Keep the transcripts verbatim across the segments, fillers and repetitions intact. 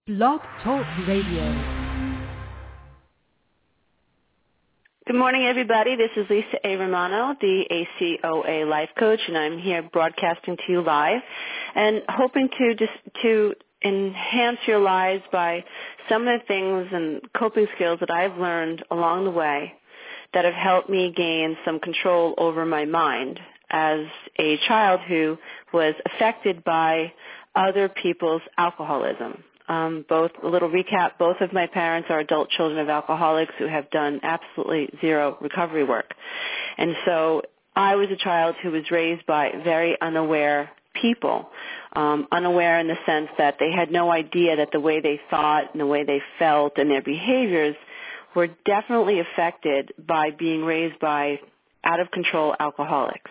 Blog Talk Radio. Good morning, everybody. This is Lisa A. Romano, the A C O A Life Coach, and I'm here broadcasting to you live and hoping to just to enhance your lives by some of the things and coping skills that I've learned along the way that have helped me gain some control over my mind as a child who was affected by other people's alcoholism. Um, both, a little recap, both of my parents are adult children of alcoholics who have done absolutely zero recovery work. And so I was a child who was raised by very unaware people, um, unaware in the sense that they had no idea that the way they thought and the way they felt and their behaviors were definitely affected by being raised by out-of-control alcoholics,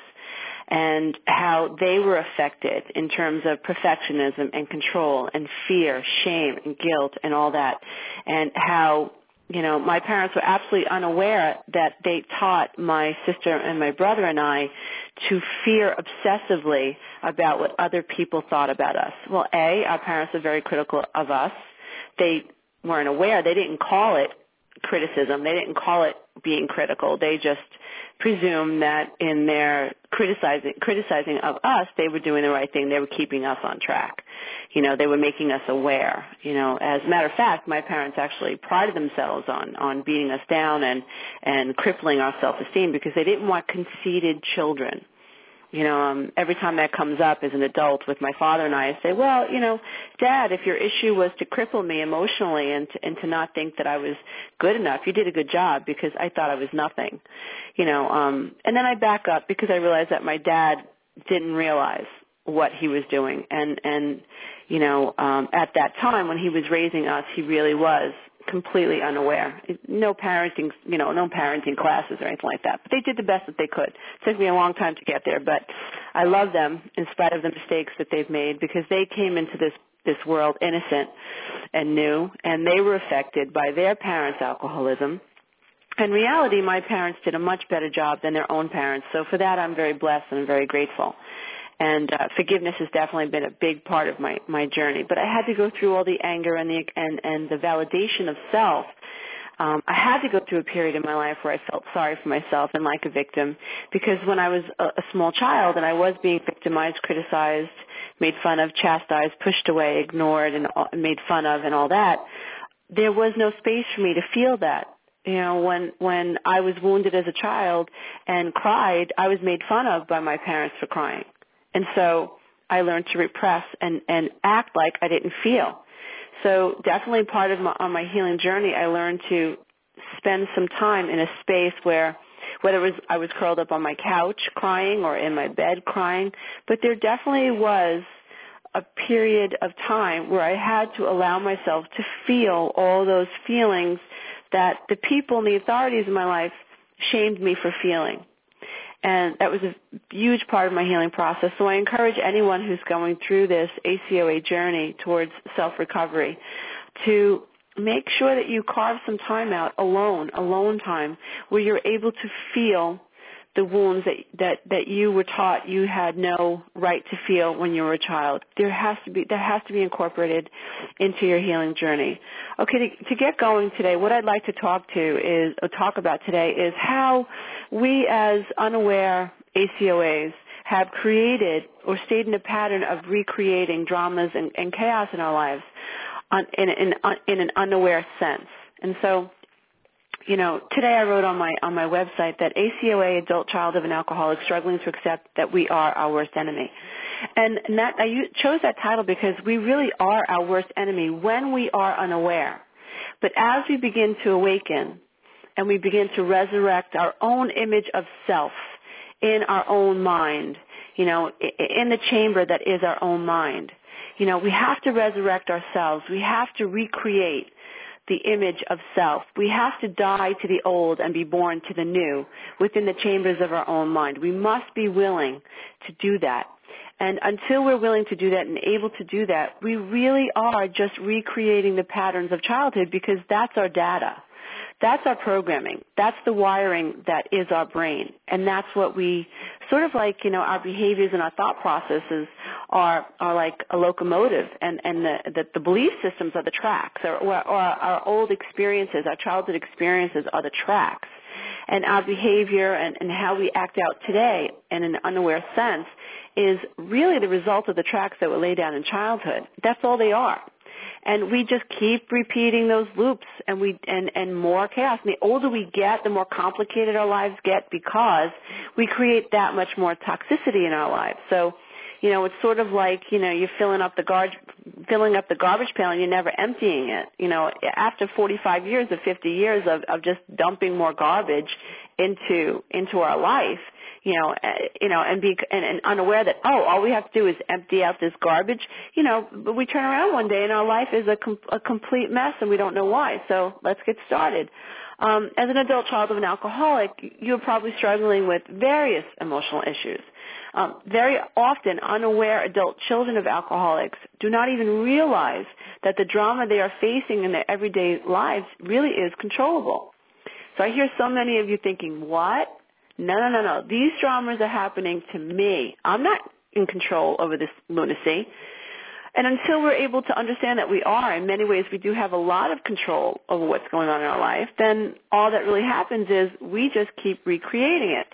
and how they were affected in terms of perfectionism and control and fear, shame and guilt and all that, and how, you know, my parents were absolutely unaware that they taught my sister and my brother and I to fear obsessively about what other people thought about us. Well, A, our parents were very critical of us. They weren't aware. They didn't call it criticism. They didn't call it being critical. They just presumed that in their criticizing criticizing of us, they were doing the right thing. They were keeping us on track. You know, they were making us aware. You know, as a matter of fact, my parents actually prided themselves on on beating us down and and crippling our self-esteem because they didn't want conceited children. You know, um, every time that comes up as an adult with my father and I, I say, well, you know, Dad, if your issue was to cripple me emotionally and to, and to not think that I was good enough, you did a good job because I thought I was nothing. You know, um, and then I back up because I realized that my dad didn't realize what he was doing. And, and you know, um, at that time when he was raising us, he really was completely unaware. No parenting, you know, no parenting classes or anything like that. But they did the best that they could. It took me a long time to get there, but I love them in spite of the mistakes that they've made because they came into this this world innocent and new, and they were affected by their parents' alcoholism. In reality, my parents did a much better job than their own parents, so for that I'm very blessed and I'm very grateful. And uh, forgiveness has definitely been a big part of my, my journey. But I had to go through all the anger and the and, and the validation of self. Um, I had to go through a period in my life where I felt sorry for myself and like a victim because when I was a, a small child and I was being victimized, criticized, made fun of, chastised, pushed away, ignored, and uh, made fun of and all that, there was no space for me to feel that. You know, when when I was wounded as a child and cried, I was made fun of by my parents for crying. And so I learned to repress and, and act like I didn't feel. So definitely part of my, on my healing journey, I learned to spend some time in a space where, whether it was I was curled up on my couch crying or in my bed crying, but there definitely was a period of time where I had to allow myself to feel all those feelings that the people and the authorities in my life shamed me for feeling. And that was a huge part of my healing process. So I encourage anyone who's going through this A C O A journey towards self-recovery to make sure that you carve some time out alone, alone time, where you're able to feel the wounds that, that, that you were taught you had no right to feel when you were a child. There has to be, that has to be incorporated into your healing journey. Okay, to, to get going today, what I'd like to talk to is, or talk about today is how we as unaware A C O As have created or stayed in a pattern of recreating dramas and, and chaos in our lives on, in, in, in an unaware sense. And so, you know, today I wrote on my on my website that A C O A, adult child of an alcoholic, struggling to accept that we are our worst enemy. And that I chose that title because we really are our worst enemy when we are unaware. But as we begin to awaken and we begin to resurrect our own image of self in our own mind, you know, in the chamber that is our own mind, you know, we have to resurrect ourselves. We have to recreate the image of self. We have to die to the old and be born to the new within the chambers of our own mind. We must be willing to do that. And until we're willing to do that and able to do that, we really are just recreating the patterns of childhood because that's our data. That's our programming. That's the wiring that is our brain. And that's what we sort of like, you know, our behaviors and our thought processes are are like a locomotive, and and the the, the belief systems are the tracks, or, or, or our old experiences, our childhood experiences are the tracks, and our behavior and, and how we act out today in an unaware sense is really the result of the tracks that were laid down in childhood. That's all they are. And we just keep repeating those loops, and we and, and more chaos. And the older we get, the more complicated our lives get, because we create that much more toxicity in our lives. So, you know, it's sort of like, you know, you're filling up the gar- filling up the garbage pail and you're never emptying it. You know, after forty-five years or fifty years of, of just dumping more garbage into into our life, you know, uh, you know, and be and, and unaware that, oh, all we have to do is empty out this garbage. You know, but we turn around one day and our life is a, com- a complete mess, and we don't know why. So let's get started. Um, as an adult child of an alcoholic, you're probably struggling with various emotional issues. Um, very often, unaware adult children of alcoholics do not even realize that the drama they are facing in their everyday lives really is controllable. So I hear so many of you thinking, what? No, no, no, no. These dramas are happening to me. I'm not in control over this lunacy. And until we're able to understand that we are, in many ways we do have a lot of control over what's going on in our life, then all that really happens is we just keep recreating it.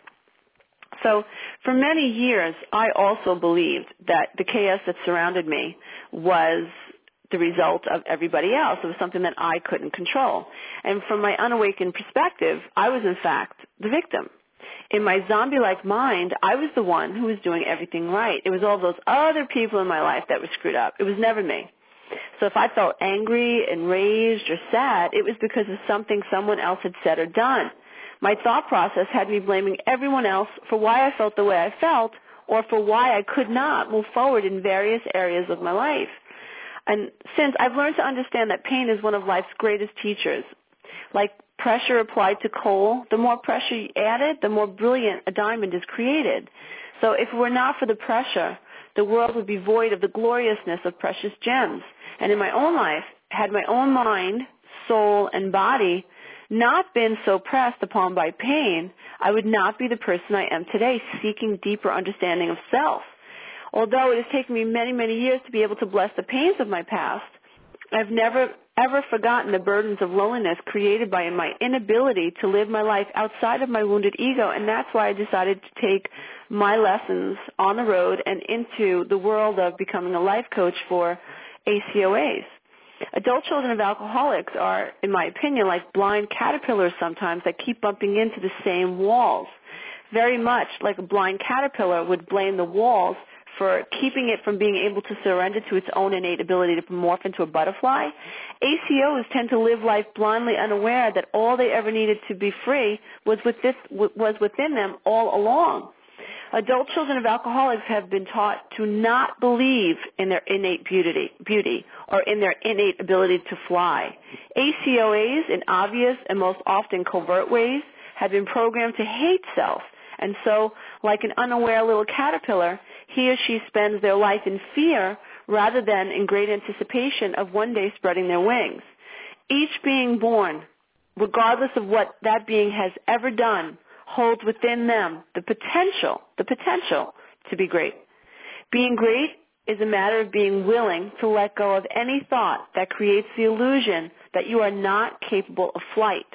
So for many years, I also believed that the chaos that surrounded me was the result of everybody else. It was something that I couldn't control. And from my unawakened perspective, I was in fact the victim. In my zombie-like mind, I was the one who was doing everything right. It was all those other people in my life that were screwed up. It was never me. So if I felt angry, enraged, or sad, it was because of something someone else had said or done. My thought process had me blaming everyone else for why I felt the way I felt, or for why I could not move forward in various areas of my life. And since I've learned to understand that pain is one of life's greatest teachers, like pressure applied to coal, the more pressure you added, the more brilliant a diamond is created. So if it were not for the pressure, the world would be void of the gloriousness of precious gems. And in my own life, had my own mind, soul, and body not been so pressed upon by pain, I would not be the person I am today, seeking deeper understanding of self. Although it has taken me many, many years to be able to bless the pains of my past, I've never, ever forgotten the burdens of loneliness created by my inability to live my life outside of my wounded ego, and that's why I decided to take my lessons on the road and into the world of becoming a life coach for A C O As. Adult children of alcoholics are, in my opinion, like blind caterpillars sometimes that keep bumping into the same walls. Very much like a blind caterpillar would blame the walls for keeping it from being able to surrender to its own innate ability to morph into a butterfly. A C Os tend to live life blindly unaware that all they ever needed to be free was within, was within them all along. Adult children of alcoholics have been taught to not believe in their innate beauty, beauty or in their innate ability to fly. A C O As, in obvious and most often covert ways, have been programmed to hate self. And so, like an unaware little caterpillar, he or she spends their life in fear rather than in great anticipation of one day spreading their wings. Each being born, regardless of what that being has ever done, holds within them the potential, the potential to be great. Being great is a matter of being willing to let go of any thought that creates the illusion that you are not capable of flight.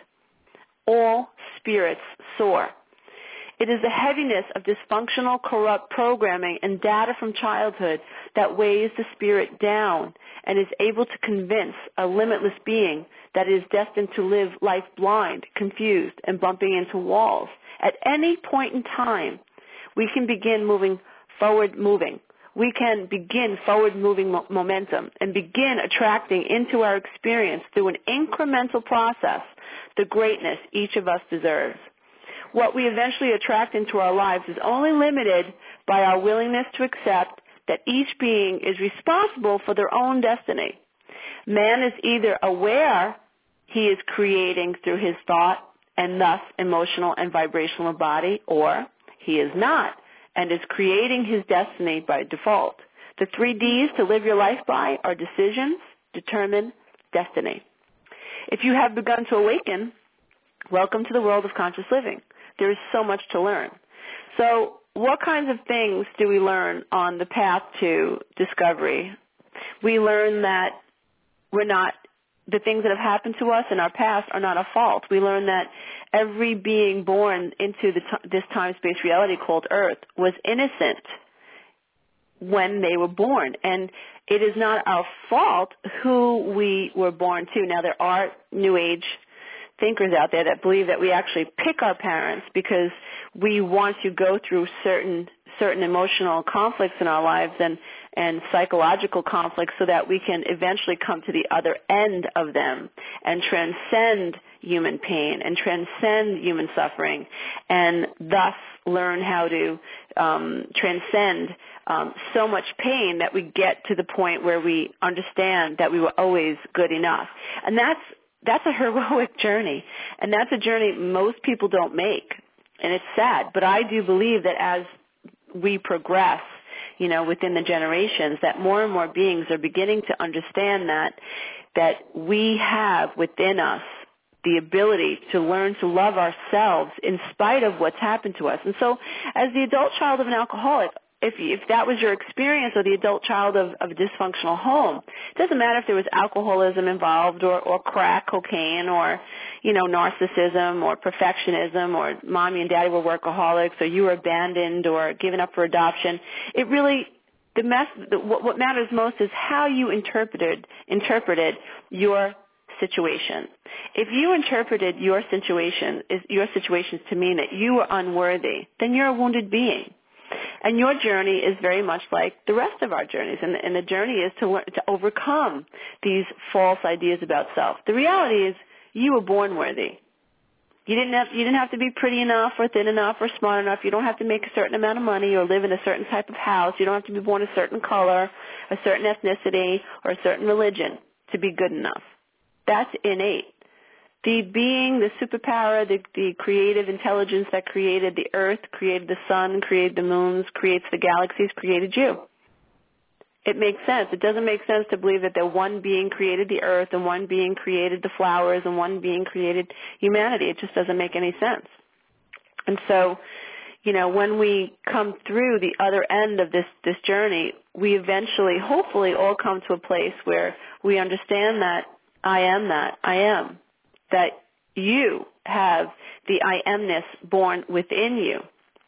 All spirits soar. It is the heaviness of dysfunctional, corrupt programming and data from childhood that weighs the spirit down and is able to convince a limitless being that is destined to live life blind, confused, and bumping into walls. At any point in time, we can begin moving forward moving. We can begin forward-moving mo- momentum and begin attracting into our experience through an incremental process the greatness each of us deserves. What we eventually attract into our lives is only limited by our willingness to accept that each being is responsible for their own destiny. Man is either aware he is creating through his thought and thus emotional and vibrational body, or he is not and is creating his destiny by default. The three D's to live your life by are decisions, determine, destiny. If you have begun to awaken, welcome to the world of conscious living. There is so much to learn. So what kinds of things do we learn on the path to discovery? We learn that we're not, the things that have happened to us in our past are not a fault. We learn that every being born into the t- this time-space reality called Earth was innocent when they were born. And it is not our fault who we were born to. Now, there are New Age thinkers out there that believe that we actually pick our parents because we want to go through certain certain emotional conflicts in our lives and, and psychological conflicts so that we can eventually come to the other end of them and transcend human pain and transcend human suffering and thus learn how to um, transcend um, so much pain that we get to the point where we understand that we were always good enough. And that's that's a heroic journey, and that's a journey most people don't make, and it's sad. But I do believe that as we progress, you know, within the generations, that more and more beings are beginning to understand that that we have within us the ability to learn to love ourselves in spite of what's happened to us. And so as the adult child of an alcoholic, if, if that was your experience, or the adult child of, of a dysfunctional home, it doesn't matter if there was alcoholism involved or, or crack cocaine or, you know, narcissism or perfectionism or mommy and daddy were workaholics or you were abandoned or given up for adoption. It really, the mess, the, what, what matters most is how you interpreted, interpreted your situation. If you interpreted your situation, your situations to mean that you were unworthy, then you're a wounded being. And your journey is very much like the rest of our journeys, and the, and the journey is to learn, to overcome these false ideas about self. The reality is you were born worthy. You didn't have you didn't have to be pretty enough or thin enough or smart enough. You don't have to make a certain amount of money or live in a certain type of house. You don't have to be born a certain color, a certain ethnicity, or a certain religion to be good enough. That's innate. The being, the superpower, the, the creative intelligence that created the earth, created the sun, created the moons, creates the galaxies, created you. It makes sense. It doesn't make sense to believe that the one being created the earth and one being created the flowers and one being created humanity. It just doesn't make any sense. And so, you know, when we come through the other end of this, this journey, we eventually, hopefully, all come to a place where we understand that I am that, I am. That you have the I amness born within you.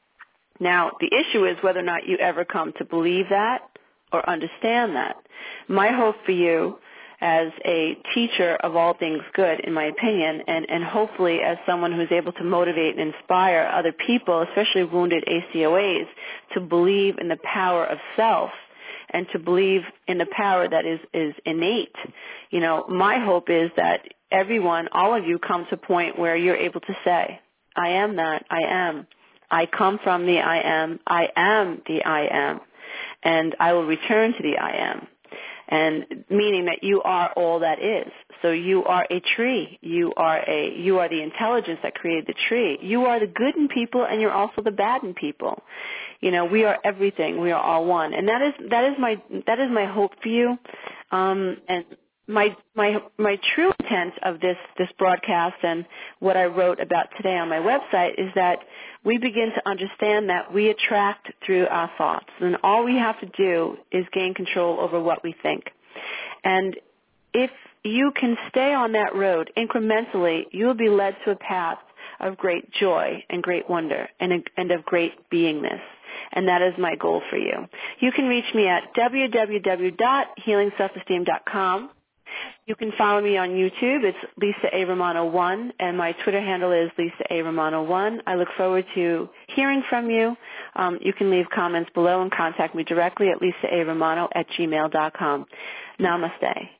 Now, the issue is whether or not you ever come to believe that or understand that. My hope for you as a teacher of all things good, in my opinion, and, and hopefully as someone who's able to motivate and inspire other people, especially wounded A C O As, to believe in the power of self and to believe in the power that is, is innate. You know, my hope is that everyone, all of you, come to a point where you're able to say, I am that, I am. I come from the I am, I am the I am, and I will return to the I am. And meaning that you are all that is. So you are a tree. You are a you are the intelligence that created the tree. You are the good in people, and you're also the bad in people. You know, we are everything. We are all one, and that is that is my that is my hope for you. Um, and my my my true intent of this this broadcast and what I wrote about today on my website is that we begin to understand that we attract through our thoughts, and all we have to do is gain control over what we think. And if you can stay on that road incrementally, you'll be led to a path of great joy and great wonder and, and of great beingness. And that is my goal for you. You can reach me at w w w dot healing self esteem dot com. You can follow me on YouTube. It's Lisa A. Romano one, and my Twitter handle is Lisa A. Romano one. I look forward to hearing from you. Um, you can leave comments below and contact me directly at lisa a romano at gmail dot com. Namaste.